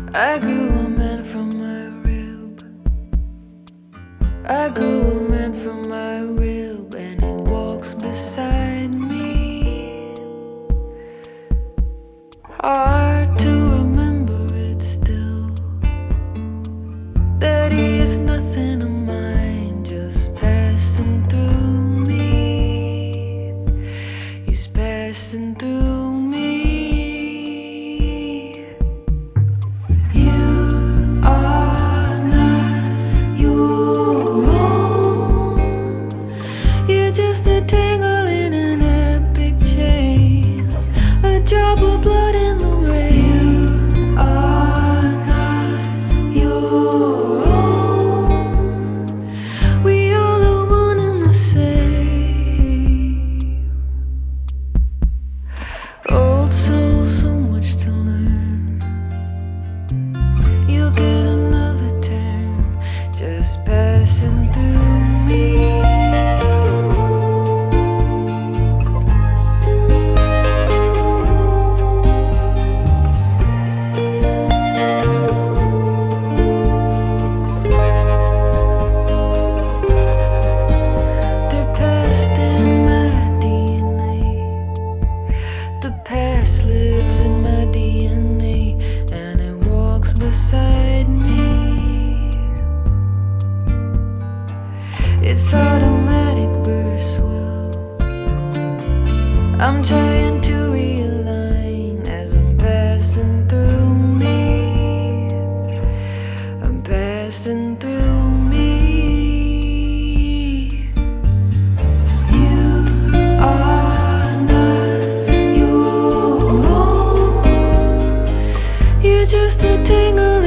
I grew a man from my rib. I grew a man from my rib, and he walks beside me. Hard to remember it still, that he is nothing of mine, just passing through me. He's passing through me. You are not your own. You're just a tangle in an epic chain, a drop of blood in the rain. You are not your own. We all are one and the same. Old soul, so much to learn. You'll get another turn, just passing through me. They're past in my DNA. The past lives in my DNA, and it walks beside me. It's automatic verse will. I'm trying to realign as I'm passing through me. I'm passing through me. You are not your own. You're just a tangle